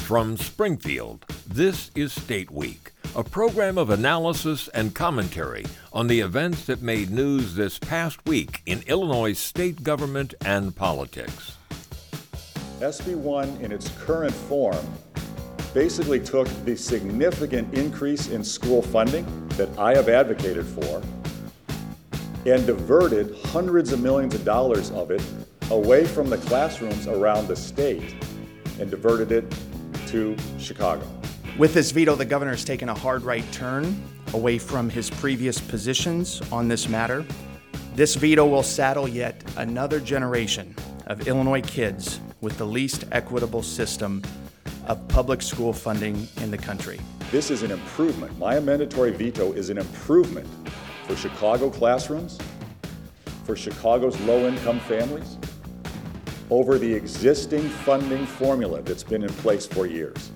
From Springfield, this is State Week, a program of analysis and commentary on the events that made news this past week in Illinois state government and politics. SB 1 in its current form basically took the significant increase in school funding that I have advocated for and diverted hundreds of millions of dollars of it away from the classrooms around the state and diverted it to Chicago. With this veto, the governor has taken a hard right turn away from his previous positions on this matter. This veto will saddle yet another generation of Illinois kids with the least equitable system of public school funding in the country. This is an improvement. My mandatory veto is an improvement for Chicago classrooms, for Chicago's low-income families, over the existing funding formula that's been in place for years.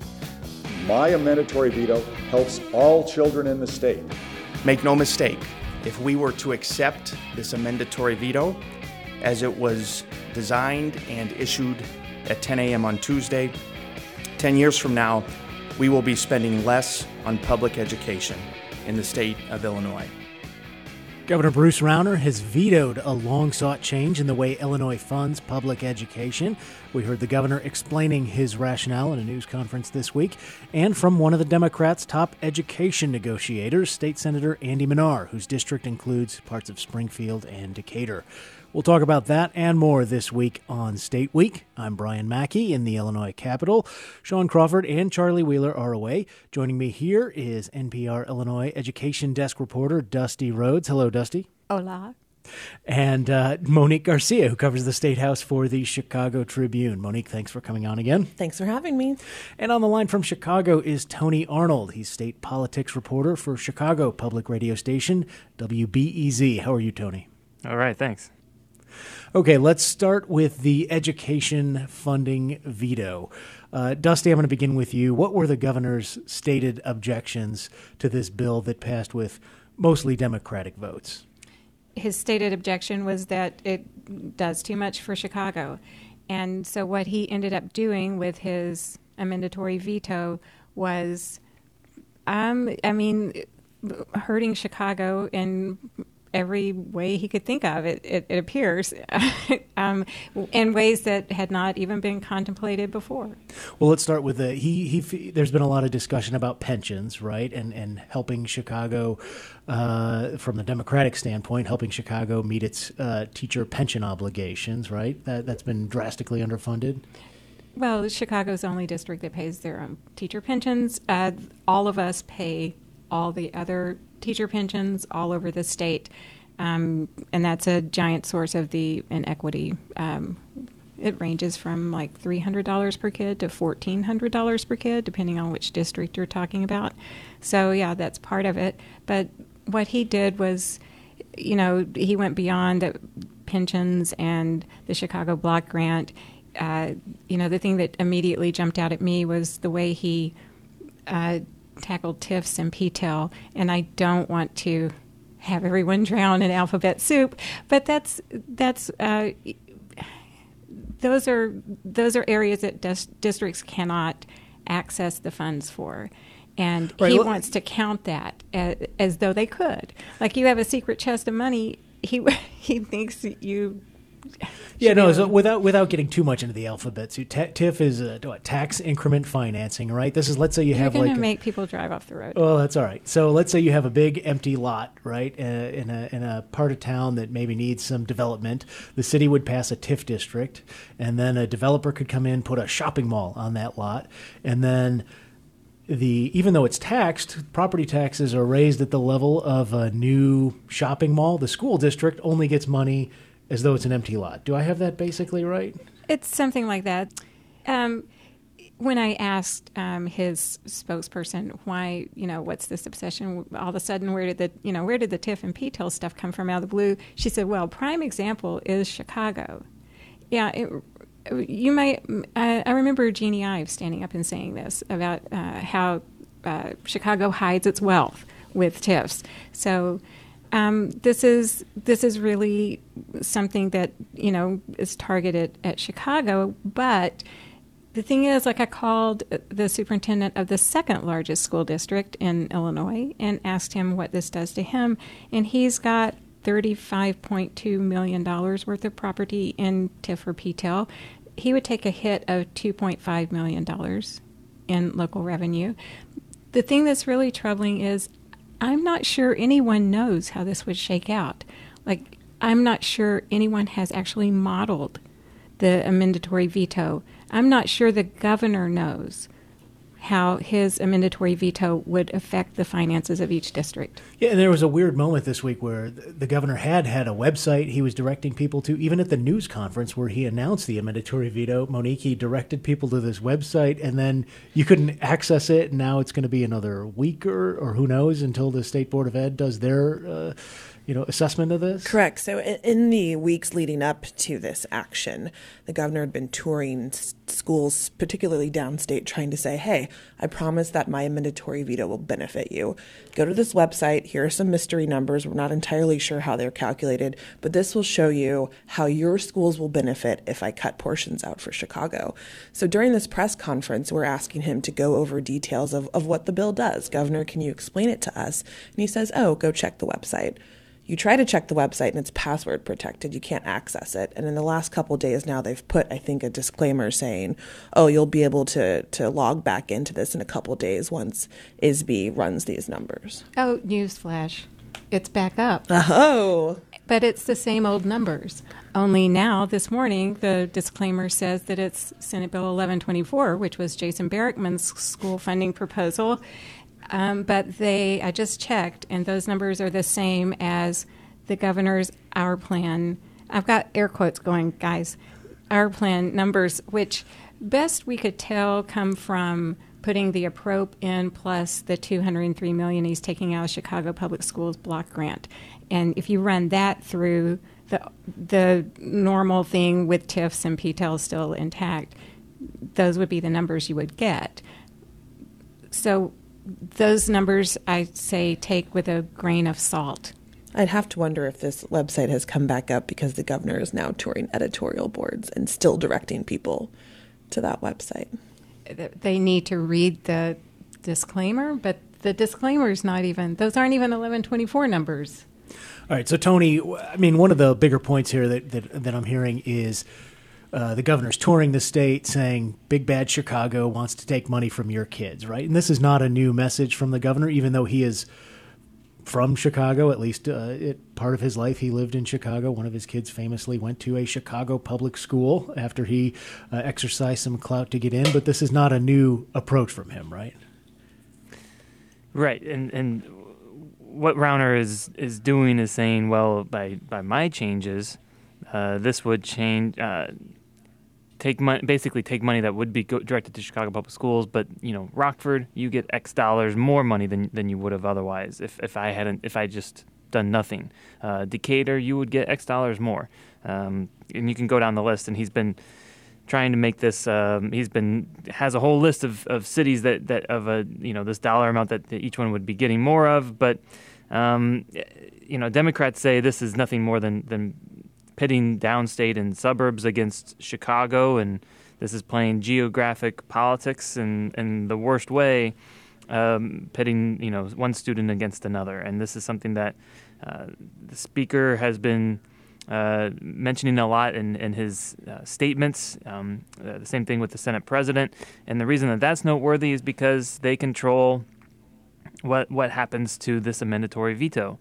My mandatory veto helps all children in the state. Make no mistake, if we were to accept this mandatory veto as it was designed and issued at 10 a.m. on Tuesday, 10 years from now, we will be spending less on public education in the state of Illinois. Governor Bruce Rauner has vetoed a long-sought change in the way Illinois funds public education. We heard the governor explaining his rationale in a news conference this week, and from one of the Democrats' top education negotiators, State Senator Andy Manar, whose district includes parts of Springfield and Decatur. We'll talk about that and more this week on State Week. I'm Brian Mackey in the Illinois Capitol. Sean Crawford and Charlie Wheeler are away. Joining me here is NPR Illinois Education Desk reporter Dusty Rhodes. Hello, Dusty. Hola. And Monique Garcia, who covers the State House for the Chicago Tribune. Monique, thanks for coming on again. Thanks for having me. And on the line from Chicago is Tony Arnold. He's state politics reporter for Chicago public radio station WBEZ. How are you, Tony? All right, thanks. Okay, let's start with the education funding veto. Dusty, I'm going to begin with you. What were the governor's stated objections to this bill that passed with mostly Democratic votes? His stated objection was that it does too much for Chicago. And so what he ended up doing with his mandatory veto was, hurting Chicago in every way he could think of, it appears, in ways that had not even been contemplated before. Well, let's start with there's been a lot of discussion about pensions, right, and helping Chicago, from the Democratic standpoint, helping Chicago meet its teacher pension obligations, right? That's been drastically underfunded. Well, Chicago's the only district that pays their own teacher pensions. All of us pay all the other teacher pensions all over the state, and that's a giant source of the inequity. It ranges from like $300 per kid to $1,400 per kid, depending on which district you're talking about. So, yeah, that's part of it. But what he did was, he went beyond the pensions and the Chicago Block Grant. The thing that immediately jumped out at me was the way he tackled TIFs and PTEL, and I don't want to have everyone drown in alphabet soup, but those are areas that districts cannot access the funds for, and right. He wants to count that as though they could. Like you have a secret chest of money, he thinks you. Yeah, no. So without getting too much into the alphabet, so TIF is tax increment financing, right? This is, let's say you're going to make people drive off the road. Well, that's all right. So let's say you have a big empty lot, right, in a part of town that maybe needs some development. The city would pass a TIF district, and then a developer could come in, put a shopping mall on that lot, and then even though it's taxed, property taxes are raised at the level of a new shopping mall. The school district only gets money as though it's an empty lot. Do I have that basically right? It's something like that. When I asked his spokesperson why, what's this obsession? All of a sudden, where did the TIF and PTEL stuff come from out of the blue? She said, well, prime example is Chicago. Yeah, you might. I remember Jeannie Ives standing up and saying this about how Chicago hides its wealth with TIFs. So. This is really something that is targeted at Chicago, but The thing is, like, I called the superintendent of the second largest school district in Illinois and asked him what this does to him, and he's got $35.2 million worth of property in TIF or PTEL. He would take a hit of $2.5 million in local revenue. The thing that's really troubling is I'm not sure anyone knows how this would shake out. Like, I'm not sure anyone has actually modeled the amendatory veto. I'm not sure the governor knows how his amendatory veto would affect the finances of each district. Yeah, and there was a weird moment this week where the governor had a website he was directing people to. Even at the news conference where he announced the amendatory veto, Monique, he directed people to this website, and then you couldn't access it, and now it's going to be another week or who knows until the State Board of Ed does their assessment of this? Correct. So in the weeks leading up to this action, the governor had been touring schools, particularly downstate, trying to say, hey, I promise that my amendatory veto will benefit you. Go to this website. Here are some mystery numbers. We're not entirely sure how they're calculated, but this will show you how your schools will benefit if I cut portions out for Chicago. So during this press conference, we're asking him to go over details of what the bill does. Governor, can you explain it to us? And he says, oh, go check the website. You try to check the website and it's password protected. You can't access it. And in the last couple of days now, they've put, I think, a disclaimer saying, oh, you'll be able to log back into this in a couple of days once ISB runs these numbers. Oh, newsflash. It's back up. Oh. But it's the same old numbers. Only now, this morning, the disclaimer says that it's Senate Bill 1124, which was Jason Barrickman's school funding proposal. But I just checked, and those numbers are the same as the governor's Our Plan. I've got air quotes going, guys. Our Plan numbers, which best we could tell come from putting the appropriate in plus the $203 million he's taking out of Chicago Public Schools block grant. And if you run that through the normal thing with TIFs and PTEL still intact, those would be the numbers you would get. So those numbers, I say, take with a grain of salt. I'd have to wonder if this website has come back up because the governor is now touring editorial boards and still directing people to that website. They need to read the disclaimer, but the disclaimer is not even, those aren't even 1124 numbers. All right, so Tony, I mean, one of the bigger points here that I'm hearing is the governor's touring the state saying big bad Chicago wants to take money from your kids, right? And this is not a new message from the governor, even though he is from Chicago. At least part of his life he lived in Chicago. One of his kids famously went to a Chicago public school after he exercised some clout to get in. But this is not a new approach from him, right? Right, and what Rauner is doing is saying, well, by my changes, this would change. Take money that would be directed to Chicago Public Schools, but Rockford, you get X dollars more money than you would have otherwise if I just done nothing. Decatur, you would get X dollars more, and you can go down the list. And he's been trying to make this. Has a whole list of cities that of a this dollar amount that each one would be getting more of, but Democrats say this is nothing more than pitting downstate and suburbs against Chicago, and this is playing geographic politics in the worst way, pitting one student against another. And this is something that the speaker has been mentioning a lot in his statements. The same thing with the Senate president. And the reason that's noteworthy is because they control what happens to this amendatory veto.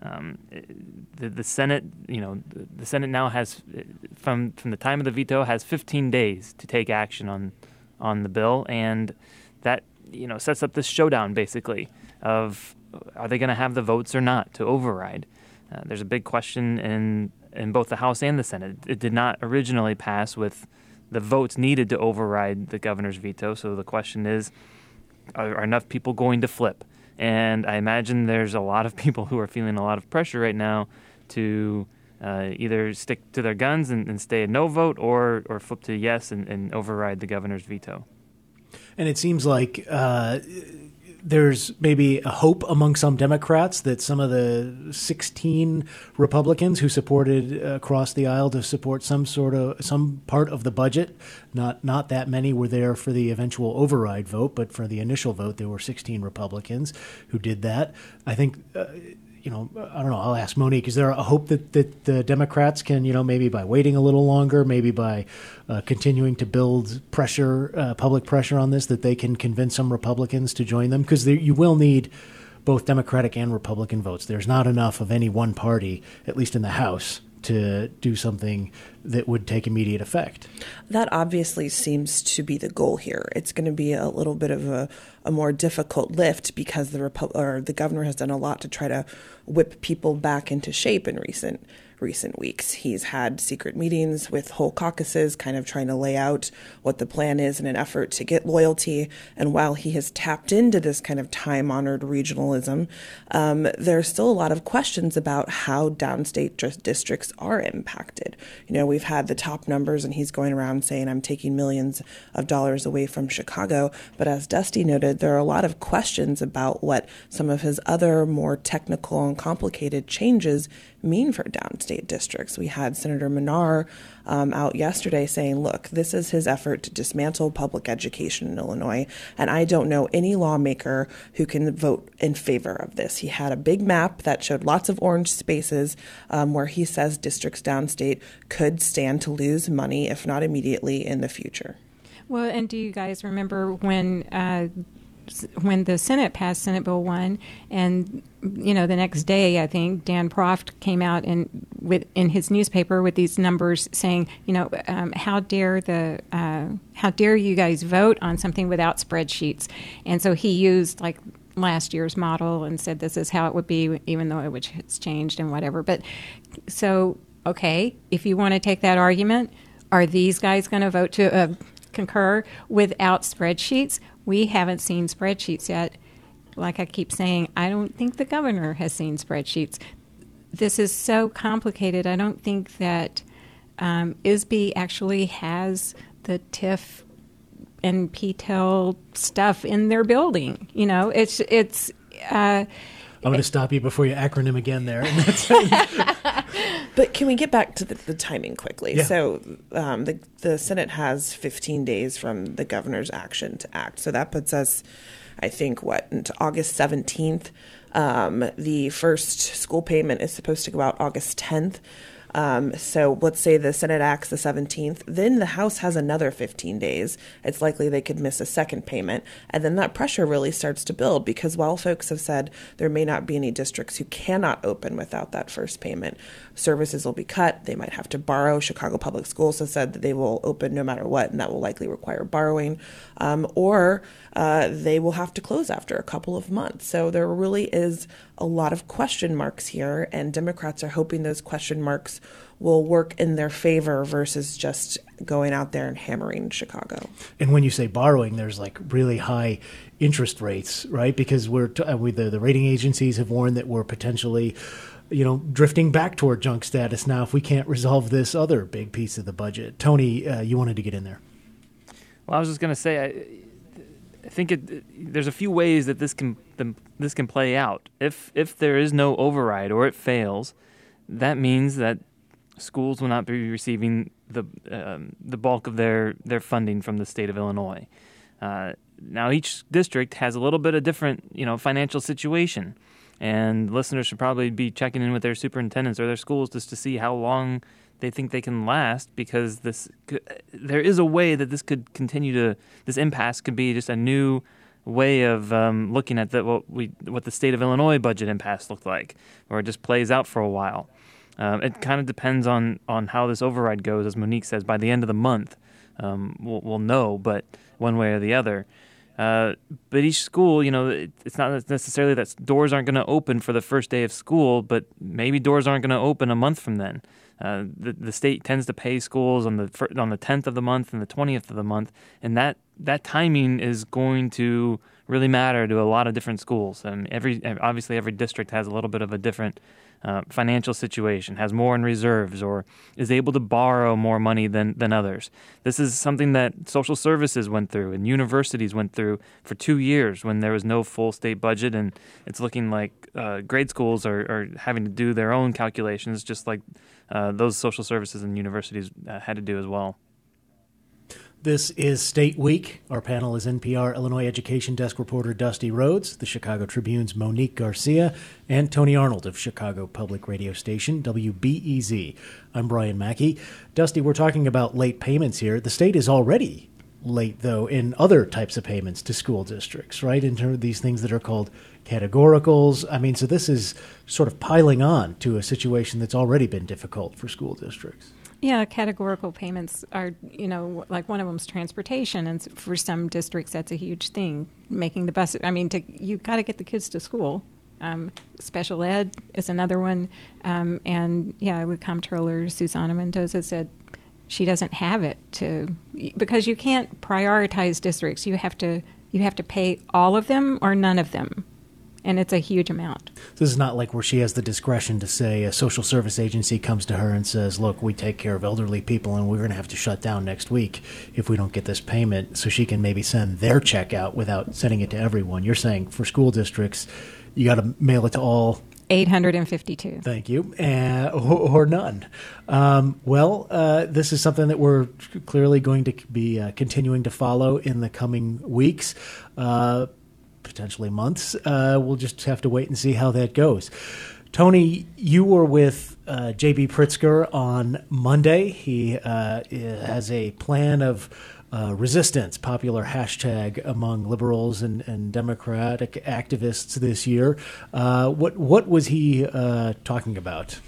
The Senate, the Senate now has, from the time of the veto, has 15 days to take action on the bill, and that sets up this showdown basically of are they going to have the votes or not to override. There's a big question in both the House and the Senate. It did not originally pass with the votes needed to override the governor's veto. So the question is, are enough people going to flip? And I imagine there's a lot of people who are feeling a lot of pressure right now to either stick to their guns and stay a no vote or flip to yes and override the governor's veto. And it seems like there's maybe a hope among some Democrats that some of the 16 Republicans who supported across the aisle to support some part of the budget, not that many were there for the eventual override vote, but for the initial vote, there were 16 Republicans who did that. I think, I don't know, I'll ask Monique, is there a hope that the Democrats can, maybe by waiting a little longer, maybe by continuing to build pressure, public pressure on this, that they can convince some Republicans to join them? Because you will need both Democratic and Republican votes. There's not enough of any one party, at least in the House, to do something that would take immediate effect. That obviously seems to be the goal here. It's going to be a little bit of a more difficult lift because the governor has done a lot to try to whip people back into shape in recent weeks. He's had secret meetings with whole caucuses, kind of trying to lay out what the plan is in an effort to get loyalty. And while he has tapped into this kind of time-honored regionalism, there's still a lot of questions about how downstate districts are impacted. We've had the top numbers, and he's going around saying, I'm taking millions of dollars away from Chicago. But as Dusty noted, there are a lot of questions about what some of his other more technical and complicated changes mean for downstate districts. We had Senator Menard out yesterday saying, look, this is his effort to dismantle public education in Illinois, and I don't know any lawmaker who can vote in favor of this. He had a big map that showed lots of orange spaces where he says districts downstate could stand to lose money, if not immediately, in the future. Well, and do you guys remember when the Senate passed Senate Bill 1, and the next day, I think Dan Proft came out in his newspaper with these numbers saying, how dare you guys vote on something without spreadsheets? And so he used like last year's model and said this is how it would be, even though it's changed and whatever. But so, okay, if you want to take that argument, are these guys going to vote to concur without spreadsheets? We haven't seen spreadsheets yet. Like I keep saying, I don't think the governor has seen spreadsheets. This is so complicated. I don't think that ISB actually has the TIF and PTEL stuff in their building. It's. I'm going to stop you before you acronym again there. But can we get back to the timing quickly? Yeah. So the Senate has 15 days from the governor's action to act. So that puts us, I think, into August 17th. The first school payment is supposed to go out August 10th. So let's say the Senate acts the 17th, then the House has another 15 days. It's likely they could miss a second payment. And then that pressure really starts to build because while folks have said there may not be any districts who cannot open without that first payment, services will be cut. They might have to borrow. Chicago Public Schools has said that they will open no matter what, and that will likely require borrowing. Or they will have to close after a couple of months. So there really is a lot of question marks here, and Democrats are hoping those question marks will work in their favor versus just going out there and hammering Chicago. And when you say borrowing, there's like really high interest rates, right? Because the rating agencies have warned that we're potentially drifting back toward junk status now if we can't resolve this other big piece of the budget. Tony, you wanted to get in there. Well, I was just going to say, I think there's a few ways that this can play out. If there is no override or it fails, that means that schools will not be receiving the bulk of their funding from the state of Illinois. Now, each district has a little bit of different financial situation, and listeners should probably be checking in with their superintendents or their schools just to see how long they think they can last, because there is a way that this could continue this impasse could be just a new way of looking at what the state of Illinois budget impasse looked like, or it just plays out for a while. It kind of depends on how this override goes, as Monique says. By the end of the month, we'll know, but one way or the other. But each school, it's not necessarily that doors aren't going to open for the first day of school, but maybe doors aren't going to open a month from then. The state tends to pay schools on the 10th of the month and the 20th of the month, and that timing is going to really matter to a lot of different schools. And obviously every district has a little bit of a different financial situation, has more in reserves, or is able to borrow more money than others. This is something that social services went through and universities went through for 2 years when there was no full state budget, and it's looking like grade schools are having to do their own calculations, just like those social services and universities had to do as well. This is State Week. Our panel is NPR Illinois Education Desk reporter Dusty Rhodes, the Chicago Tribune's Monique Garcia, and Tony Arnold of Chicago Public Radio Station WBEZ. I'm Brian Mackey. Dusty, we're talking about late payments here. The state is already late, though, in other types of payments to school districts, right? In terms of these things that are called categoricals. I mean, so this is sort of piling on to a situation that's already been difficult for school districts. Yeah, categorical payments are, like one of them's transportation, and for some districts that's a huge thing. Making the bus, you got to get the kids to school. Special ed is another one, with Comptroller Susana Mendoza said she doesn't have it because you can't prioritize districts. You have to pay all of them or none of them. And it's a huge amount. This is not like where she has the discretion to say a social service agency comes to her and says, look, we take care of elderly people and we're going to have to shut down next week if we don't get this payment, so she can maybe send their check out without sending it to everyone. You're saying for school districts, you got to mail it to all 852. Thank you. Or none. This is something that we're clearly going to be continuing to follow in the coming weeks. Potentially months. We'll just have to wait and see how that goes. Tony, you were with J.B. Pritzker on Monday. He has a plan of resistance, popular hashtag among liberals and Democratic activists this year. What was he talking about?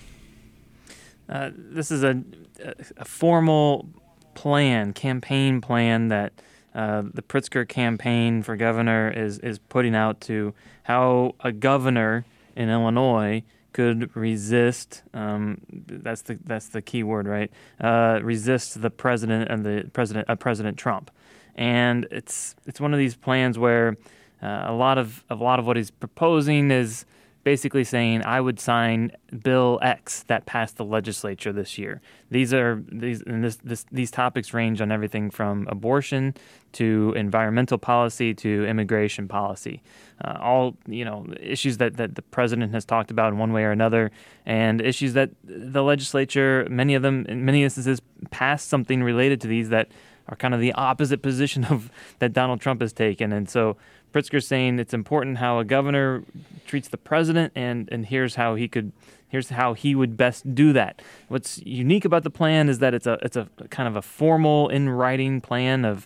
This is a formal campaign plan that the Pritzker campaign for governor is putting out to how a governor in Illinois could resist. That's the key word, right? Resist the president and President Trump, and it's one of these plans where a lot of what he's proposing is basically saying, I would sign Bill X that passed the legislature this year. These topics range on everything from abortion to environmental policy to immigration policy. All issues that the president has talked about in one way or another, and issues that the legislature, many of them in many instances, passed something related to these that are kind of the opposite position of that Donald Trump has taken. And so Pritzker's saying it's important how a governor treats the president, and here's how he would best do that. What's unique about the plan is that it's a kind of a formal, in writing plan of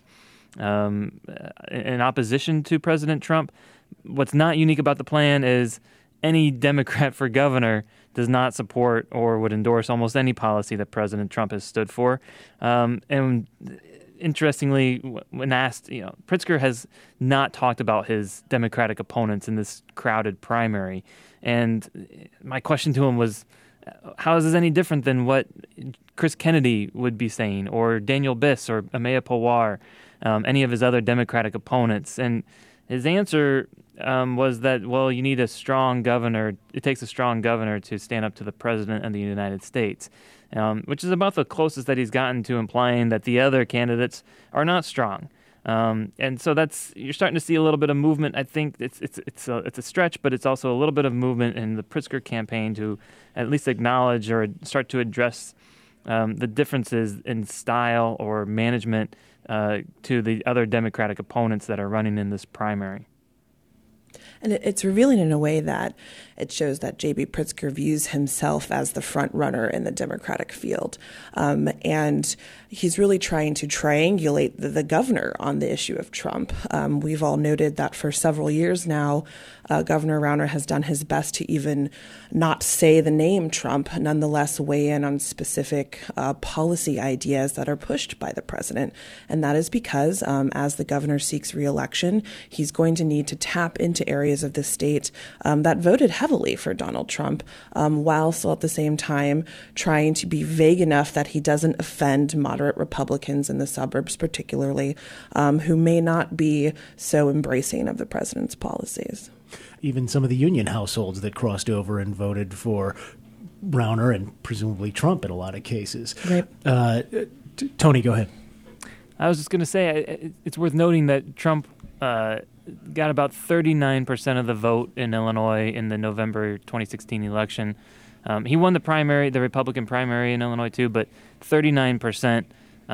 in opposition to President Trump. What's not unique about the plan is any Democrat for governor does not support or would endorse almost any policy that President Trump has stood for. And interestingly, when asked, Pritzker has not talked about his Democratic opponents in this crowded primary. And my question to him was, how is this any different than what Chris Kennedy would be saying, or Daniel Biss, or Amaya Pawar, any of his other Democratic opponents? And his answer was that, well, you need a strong governor. It takes a strong governor to stand up to the president of the United States. Which is about the closest that he's gotten to implying that the other candidates are not strong. And so you're starting to see a little bit of movement. I think it's a stretch, but it's also a little bit of movement in the Pritzker campaign to at least acknowledge or start to address the differences in style or management to the other Democratic opponents that are running in this primary. And it's revealing in a way that it shows that J.B. Pritzker views himself as the front runner in the Democratic field. And he's really trying to triangulate the governor on the issue of Trump. We've all noted that for several years now, Governor Rauner has done his best to even not say the name Trump, nonetheless weigh in on specific policy ideas that are pushed by the president. And that is because as the governor seeks re-election, he's going to need to tap into areas of the state that voted heavily for Donald Trump, while still at the same time trying to be vague enough that he doesn't offend moderate Republicans in the suburbs, particularly, who may not be so embracing of the president's policies. Even some of the union households that crossed over and voted for Rauner and presumably Trump in a lot of cases. Right. Tony, go ahead. I was just going to say it's worth noting that Trump got about 39% of the vote in Illinois in the November 2016 election. He won the Republican primary in Illinois too, but 39%.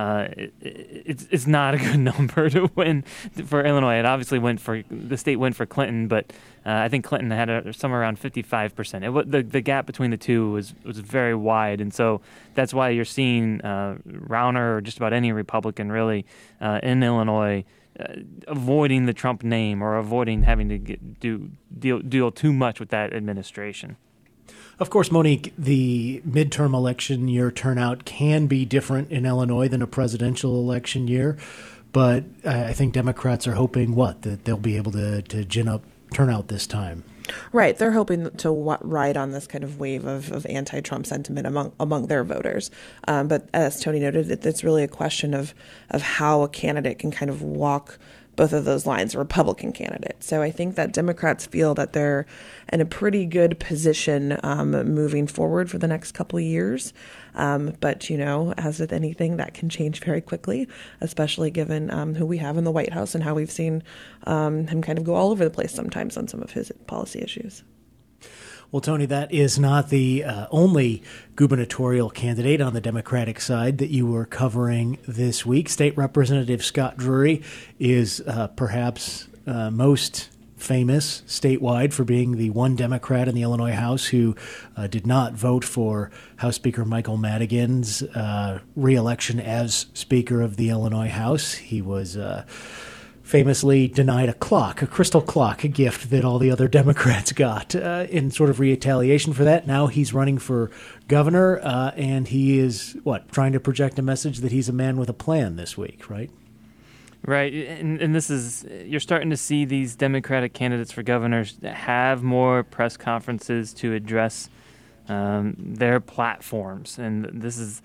It's not a good number to win for Illinois. The state went for Clinton, but I think Clinton had somewhere around 55%. The gap between the two was very wide, and so that's why you're seeing Rauner or just about any Republican really in Illinois avoiding the Trump name or avoiding having to deal too much with that administration. Of course, Monique, the midterm election year turnout can be different in Illinois than a presidential election year, but I think Democrats are hoping, that they'll be able to gin up turnout this time. Right. They're hoping to ride on this kind of wave of anti-Trump sentiment among their voters. But as Tony noted, it's really a question of how a candidate can kind of walk both of those lines, a Republican candidate. So I think that Democrats feel that they're in a pretty good position moving forward for the next couple of years. But, as with anything, that can change very quickly, especially given who we have in the White House and how we've seen him kind of go all over the place sometimes on some of his policy issues. Well, Tony, that is not the only gubernatorial candidate on the Democratic side that you were covering this week. State Representative Scott Drury is perhaps most famous statewide for being the one Democrat in the Illinois House who did not vote for House Speaker Michael Madigan's re-election as Speaker of the Illinois House. He was famously denied a crystal clock, a gift that all the other Democrats got in sort of retaliation for that. Now he's running for governor, and he is, trying to project a message that he's a man with a plan this week, right? Right, and this is, you're starting to see these Democratic candidates for governors have more press conferences to address their platforms, and this is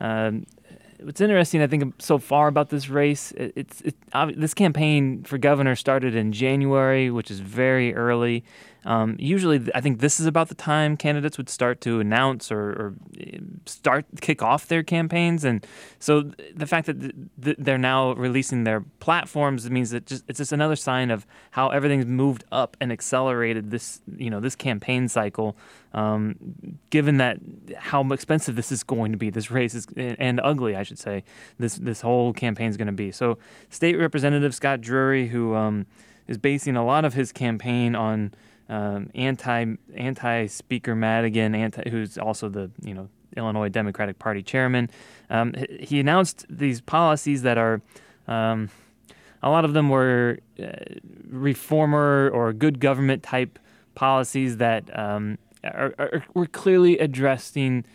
what's interesting, I think, so far about this race. This campaign for governor started in January, which is very early. Usually, I think this is about the time candidates would start to announce or kick off their campaigns, and so the fact that they're now releasing their platforms means that it's just another sign of how everything's moved up and accelerated this campaign cycle. Given that how expensive this is going to be, this race is, and ugly, I should say, this whole campaign is going to be. So, State Representative Scott Drury, who is basing a lot of his campaign on anti Speaker Madigan, who's also the Illinois Democratic Party chairman. He announced these policies that are a lot of them were reformer or good government type policies that were clearly attacking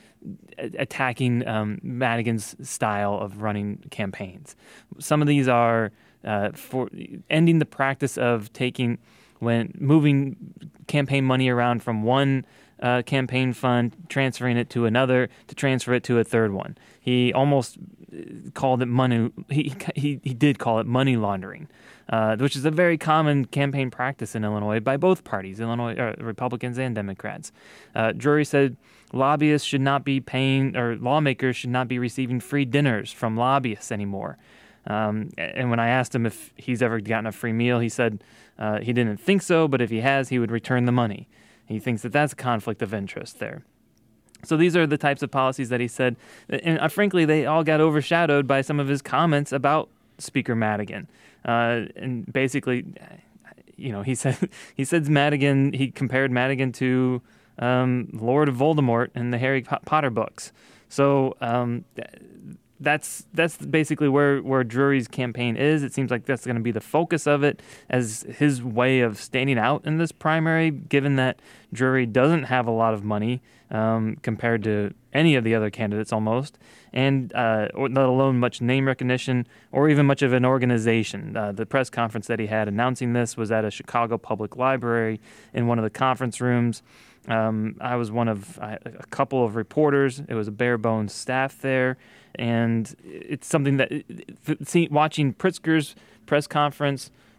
Madigan's style of running campaigns. Some of these are for ending the practice of moving campaign money around from one campaign fund, transferring it to another, to transfer it to a third one. He almost called it money. He did call it money laundering, which is a very common campaign practice in Illinois by both parties, Republicans and Democrats. Drury said lobbyists should not be paying, or lawmakers should not be receiving free dinners from lobbyists anymore. And when I asked him if he's ever gotten a free meal, he said he didn't think so, but if he has, he would return the money. He thinks that that's a conflict of interest there. So these are the types of policies that he said, and frankly, they all got overshadowed by some of his comments about Speaker Madigan. And basically, he said Madigan. He compared Madigan to Lord Voldemort in the Harry Potter books. So that's basically where Drury's campaign is. It seems like that's going to be the focus of it as his way of standing out in this primary, given that Drury doesn't have a lot of money compared to any of the other candidates almost, and let alone much name recognition or even much of an organization. The press conference that he had announcing this was at a Chicago public library in one of the conference rooms. I was one of a couple of reporters. It was a bare bones staff there. And it's something that watching Pritzker's press conference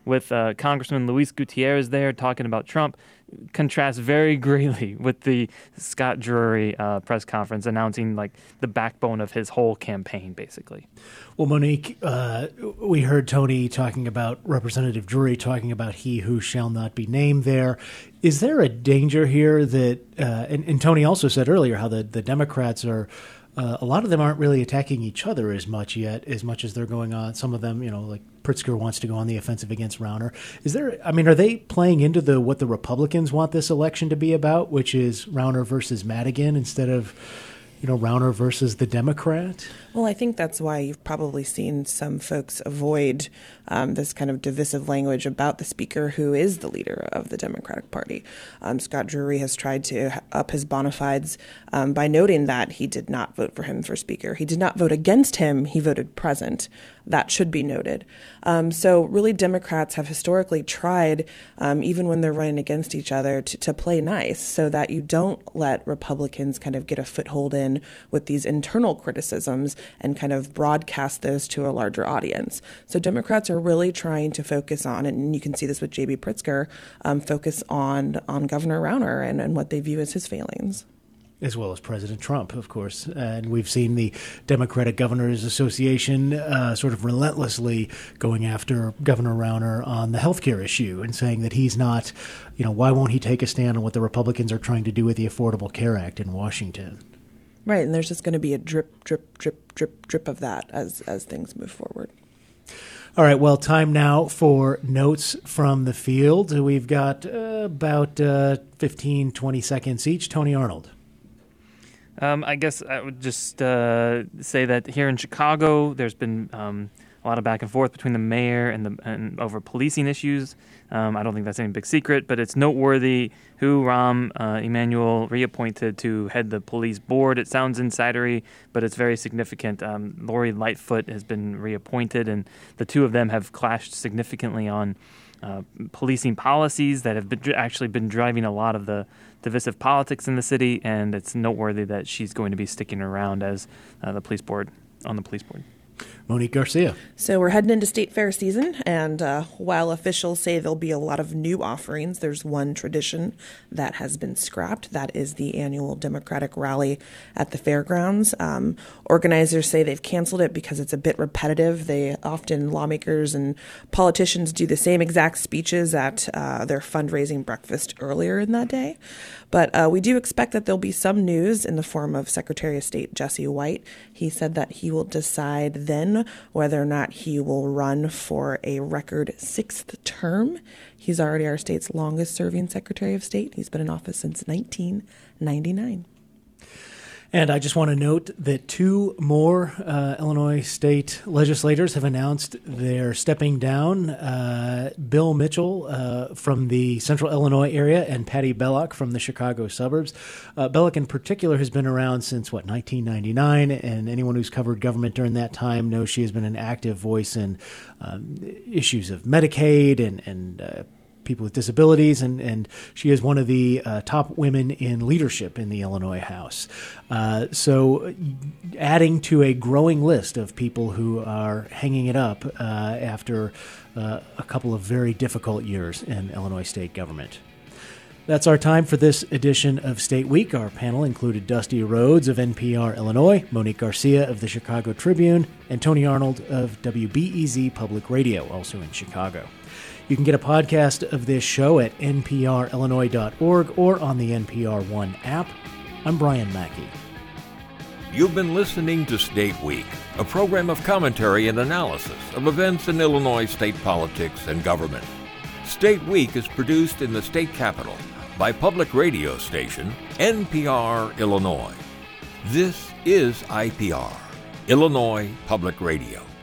with Congressman Luis Gutierrez there talking about Trump contrasts very greatly with the Scott Drury press conference announcing like the backbone of his whole campaign, basically. Well, Monique, we heard Tony talking about Representative Drury talking about he who shall not be named there. Is there a danger here that, and Tony also said earlier how the Democrats are, a lot of them aren't really attacking each other as much as they're going on. Some of them, like Pritzker wants to go on the offensive against Rauner. Are they playing into what the Republicans want this election to be about, which is Rauner versus Madigan instead of, Rauner versus the Democrat? Well, I think that's why you've probably seen some folks avoid this kind of divisive language about the speaker who is the leader of the Democratic Party. Scott Drury has tried to up his bona fides by noting that he did not vote for him for speaker. He did not vote against him. He voted present. That should be noted. So really, Democrats have historically tried, even when they're running against each other, to play nice so that you don't let Republicans kind of get a foothold in with these internal criticisms and kind of broadcast those to a larger audience. So Democrats are really trying to focus on, and you can see this with J.B. Pritzker, focus on Governor Rauner and what they view as his failings. As well as President Trump, of course. And we've seen the Democratic Governors Association sort of relentlessly going after Governor Rauner on the healthcare issue and saying that he's not, why won't he take a stand on what the Republicans are trying to do with the Affordable Care Act in Washington? Right, and there's just going to be a drip, drip, drip, drip, drip of that as things move forward. All right, well, time now for notes from the field. We've got about 15, 20 seconds each. Tony Arnold. I guess I would just say that here in Chicago, there's been a lot of back and forth between the mayor and over policing issues. I don't think that's any big secret, but it's noteworthy who Rahm Emanuel reappointed to head the police board. It sounds insidery, but it's very significant. Lori Lightfoot has been reappointed, and the two of them have clashed significantly on policing policies that have actually been driving a lot of the divisive politics in the city, and it's noteworthy that she's going to be sticking around as on the police board. Monique Garcia. So we're heading into State Fair season, and while officials say there'll be a lot of new offerings, there's one tradition that has been scrapped. That is the annual Democratic rally at the fairgrounds. Organizers say they've canceled it because it's a bit repetitive. Lawmakers and politicians do the same exact speeches at their fundraising breakfast earlier in that day. But we do expect that there'll be some news in the form of Secretary of State Jesse White. He said that he will decide then whether or not he will run for a record 6th term. He's already our state's longest serving Secretary of State. He's been in office since 1999. And I just want to note that 2 more Illinois state legislators have announced they're stepping down. Bill Mitchell from the Central Illinois area and Patty Bellock from the Chicago suburbs. Bellock in particular has been around since, 1999, and anyone who's covered government during that time knows she has been an active voice in issues of Medicaid and people with disabilities, and she is one of the top women in leadership in the Illinois House. So adding to a growing list of people who are hanging it up after a couple of very difficult years in Illinois state government. That's our time for this edition of State Week. Our panel included Dusty Rhodes of NPR Illinois, Monique Garcia of the Chicago Tribune, and Tony Arnold of WBEZ Public Radio, also in Chicago. You can get a podcast of this show at nprillinois.org or on the NPR One app. I'm Brian Mackey. You've been listening to State Week, a program of commentary and analysis of events in Illinois state politics and government. State Week is produced in the state capital by public radio station NPR Illinois. This is IPR, Illinois Public Radio.